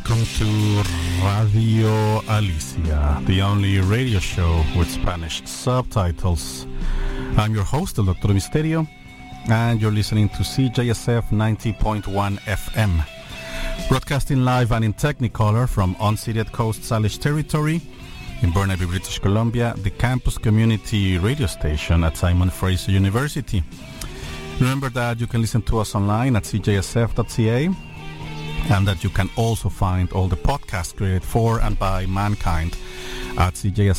welcome to Radio Alicia, the only radio show with Spanish subtitles. I'm your host, El Dr. Misterio, and you're listening to CJSF 90.1 FM, broadcasting live and in Technicolor from unceded Coast Salish territory in Burnaby, British Columbia, the campus community radio station at Simon Fraser University. Remember that you can listen to us online at cjsf.ca, and that you can also find all the podcasts created for and by mankind at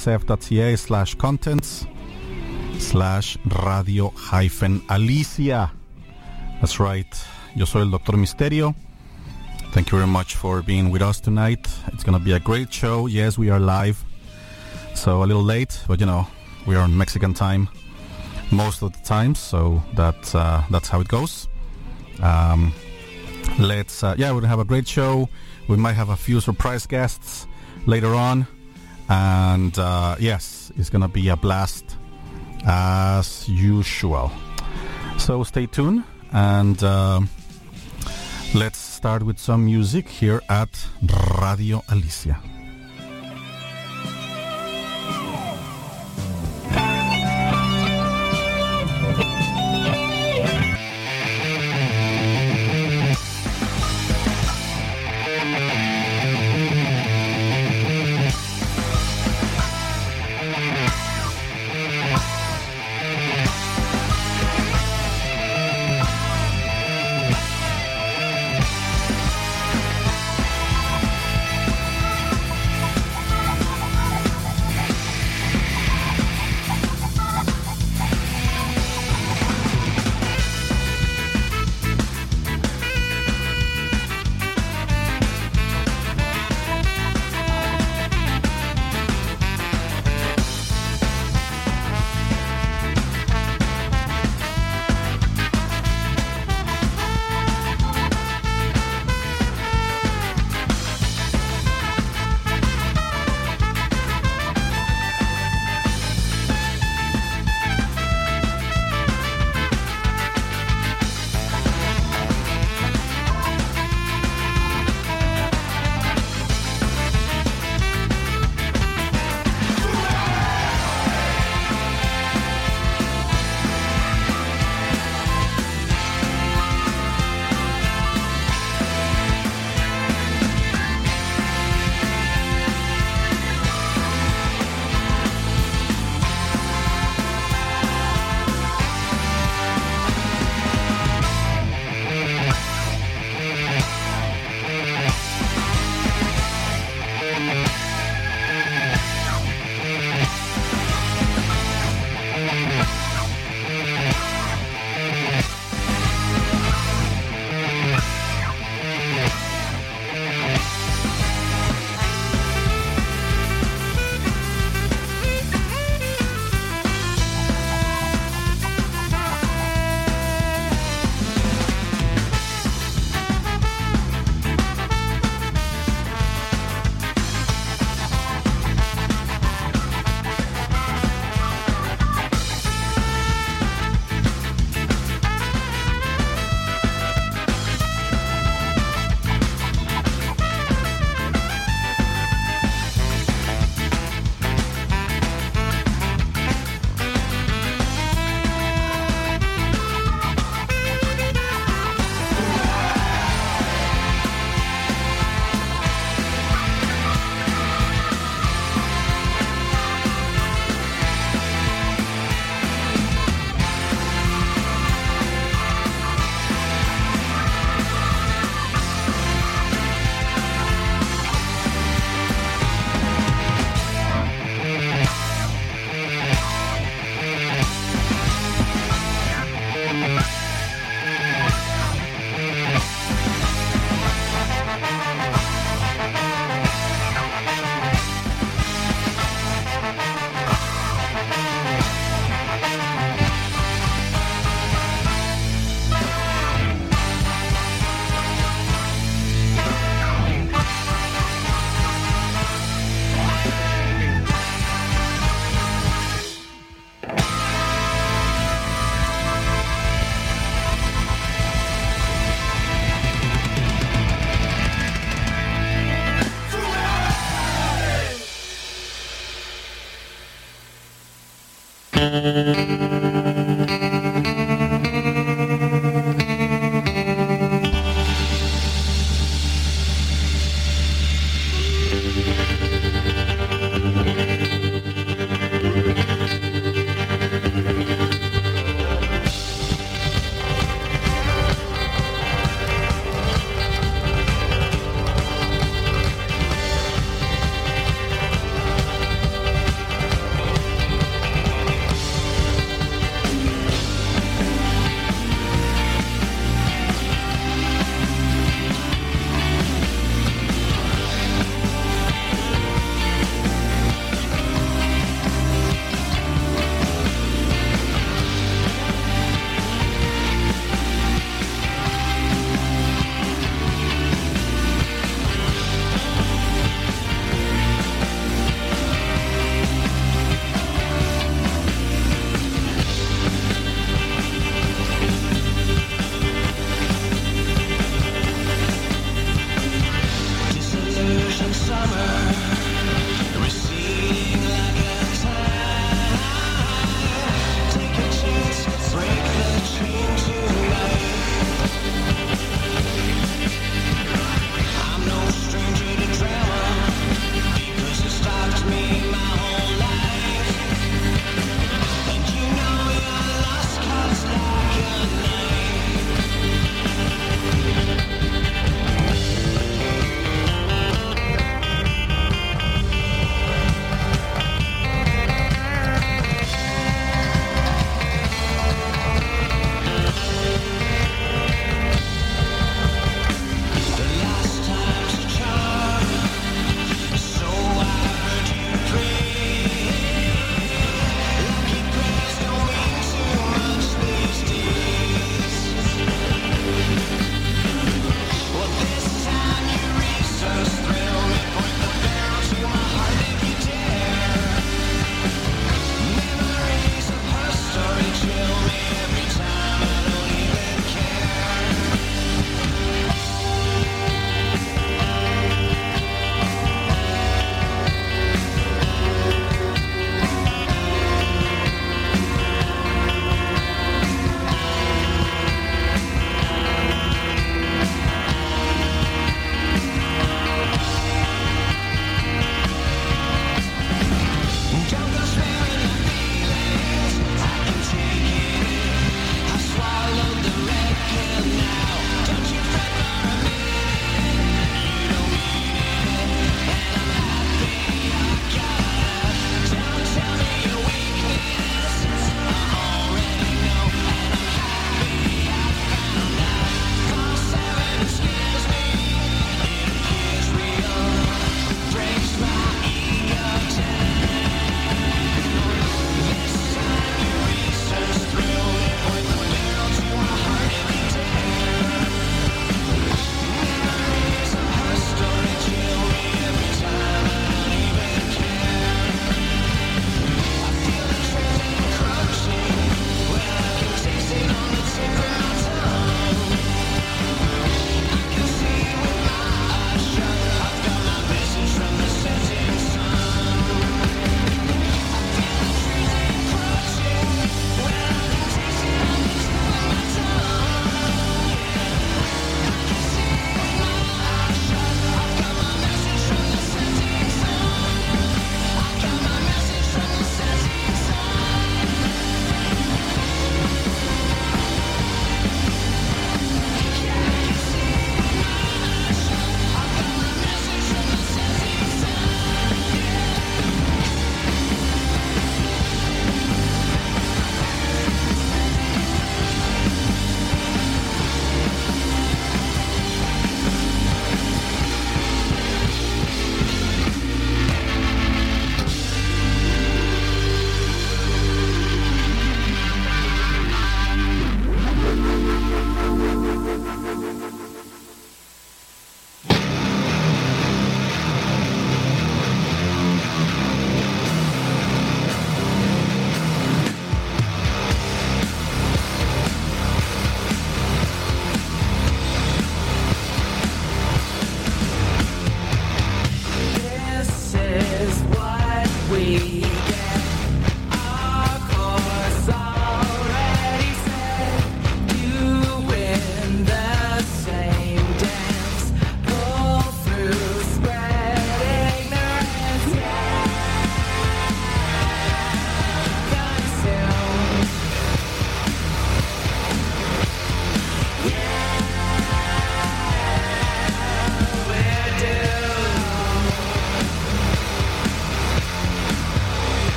cjsf.ca/contents/radio-alicia. That's right. Yo soy el Dr. Misterio. Thank you very much for being with us tonight. It's going to be a great show. Yes, we are live. So a little late, but we are on Mexican time most of the time, so that's how it goes. We're gonna have a great show. We might have a few surprise guests later on, and yes, it's gonna be a blast as usual. So stay tuned, and let's start with some music here at Radio Alicia.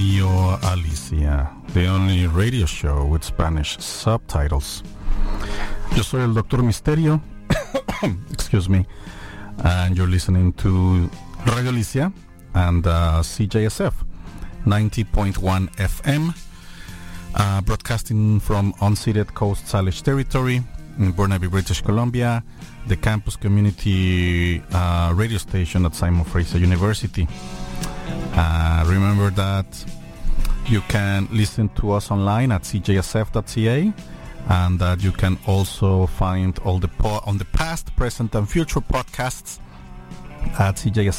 Radio Alicia, the only radio show with Spanish subtitles. Yo soy el Doctor Misterio, excuse me, and you're listening to Radio Alicia and CJSF 90.1 FM, broadcasting from unceded Coast Salish territory in Burnaby, British Columbia, the campus community radio station at Simon Fraser University. Remember that you can listen to us online at cjsf.ca, and that you can also find all the on the past, present, and future podcasts at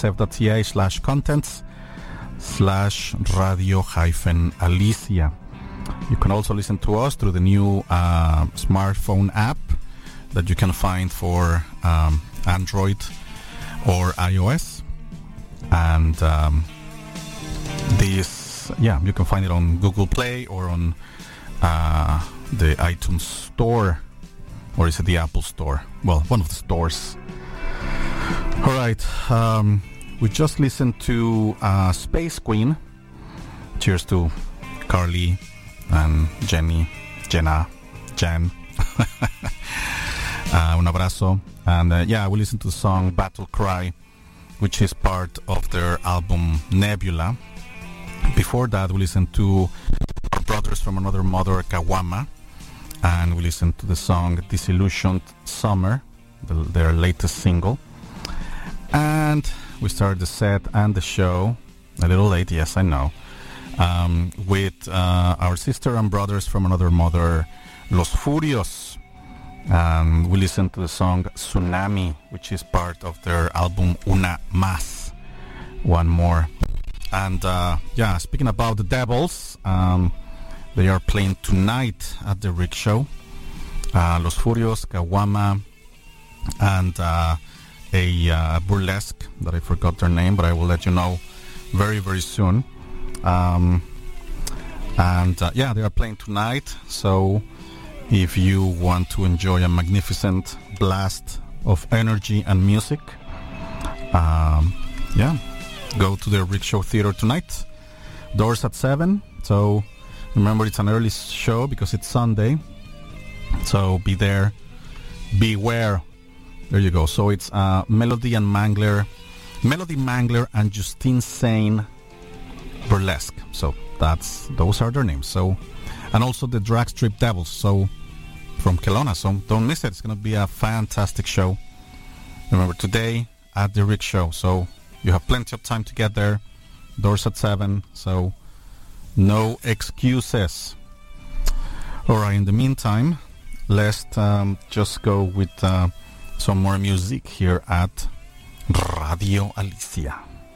cjsf.ca/contents/radio-alicia. You can also listen to us through the new smartphone app that you can find for Android or iOS. And you can find it on Google Play or on the iTunes Store, or is it the Apple Store? Well, one of the stores. All right, we just listened to Space Queen. Cheers to Carly and Jenna, Jen. Un abrazo. And we listened to the song Battle Cry, which is part of their album Nebula. Before that, we listened to our Brothers from Another Mother, Kawama, and we listened to the song Disillusioned Summer, their latest single. And we started the set and the show, a little late, yes, I know, with our sister and brothers from Another Mother, Los Furios. And we listened to the song Tsunami, which is part of their album Una Más, One More. And speaking about the Devils, they are playing tonight at the Rick Show. Los Furios, Kawama, and a burlesque that I forgot their name, but I will let you know very, very soon. They are playing tonight, so if you want to enjoy a magnificent blast of energy and music, go to the Rickshaw Theater tonight. Doors at 7. So remember, it's an early show because it's Sunday. So be there. Beware. There you go. So it's Melody Mangler and Justine Sane Burlesque. So those are their names. So, and also the Drag Strip Devils. So from Kelowna. So don't miss it. It's going to be a fantastic show. Remember, today at the Rick Show. So you have plenty of time to get there. Doors at 7. So no excuses. All right. In the meantime, let's just go with some more music here at Radio Alicia.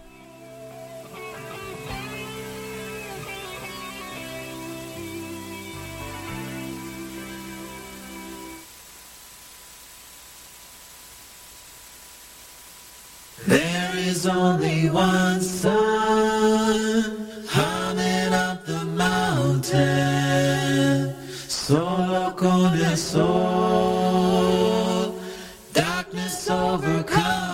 There is only one sun humming up the mountain, solo con el sol, darkness overcome.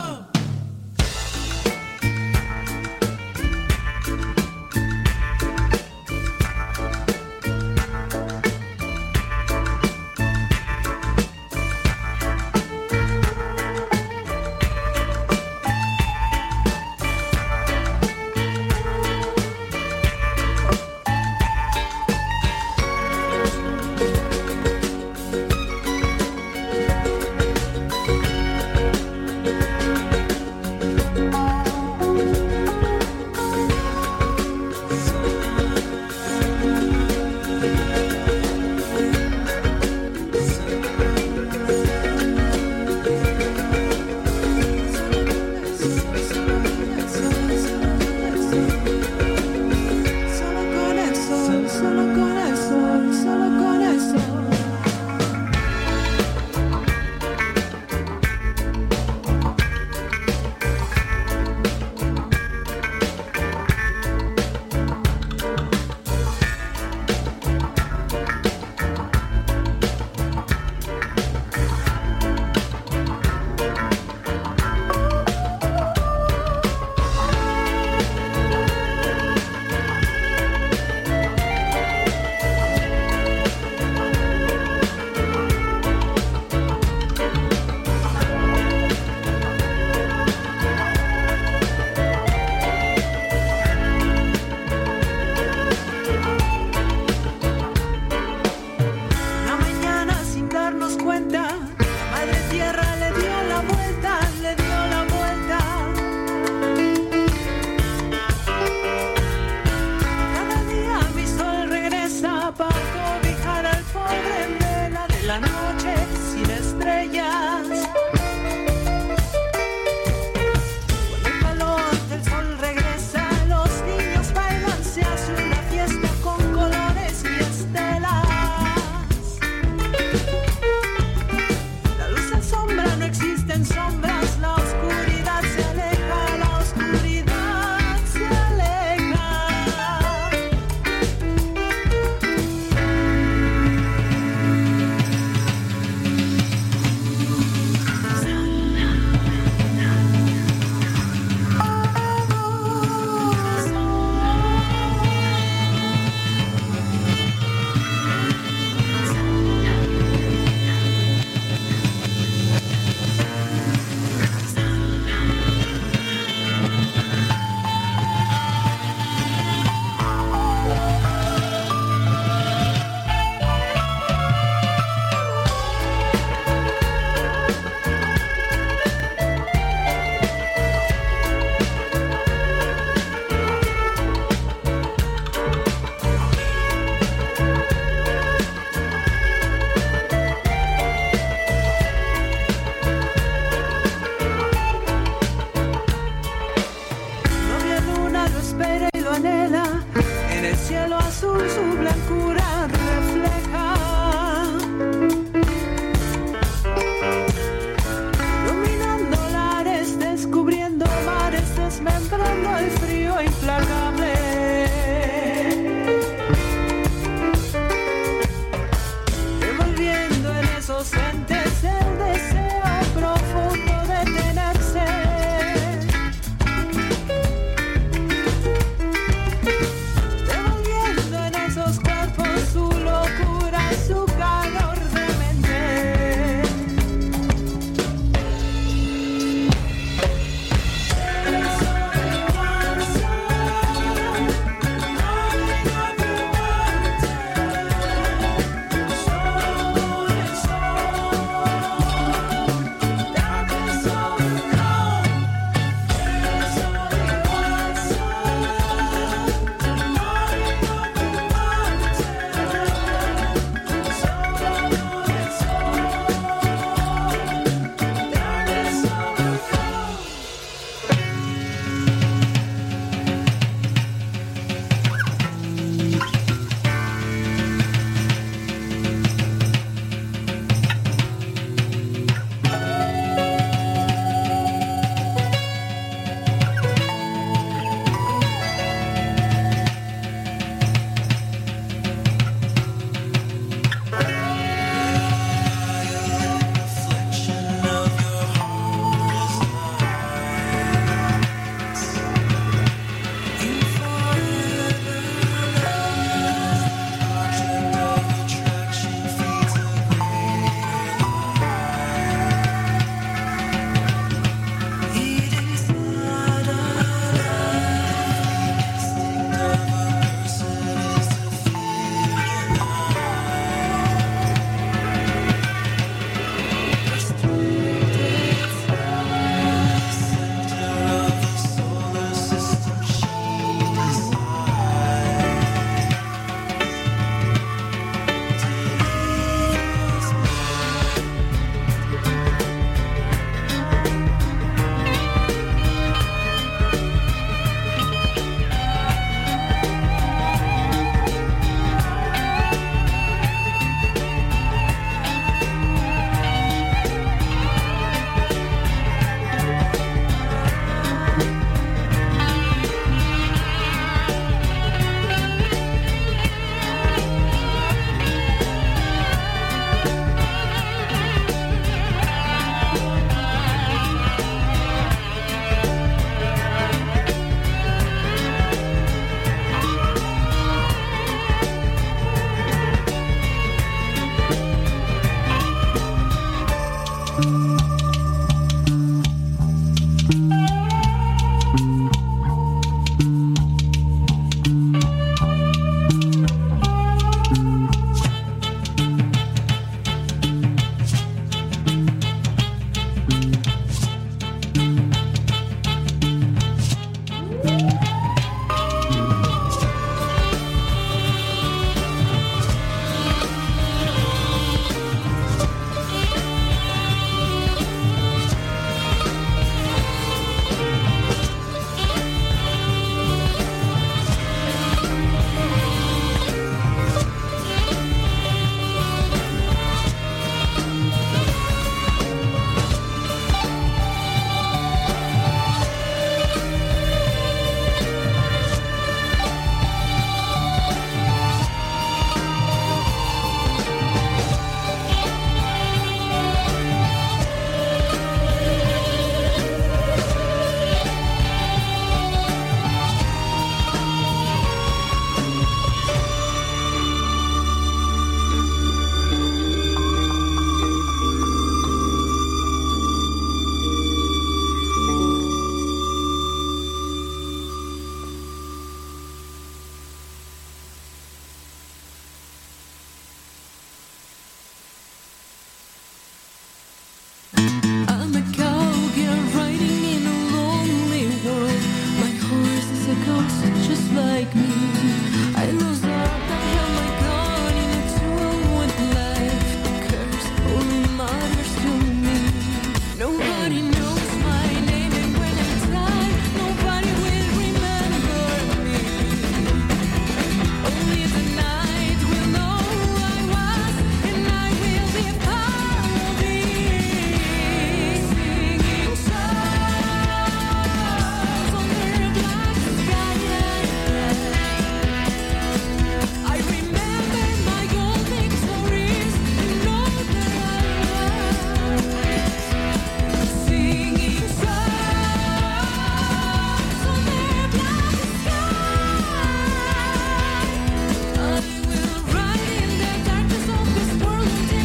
azul su blancura refleja. Iluminando lares, descubriendo mares, desmembrando el frío implacable. Devolviendo en esos entes el deseo profundo de tenerse. Devolviendo en esos cuerpos su locura, su calor de mente.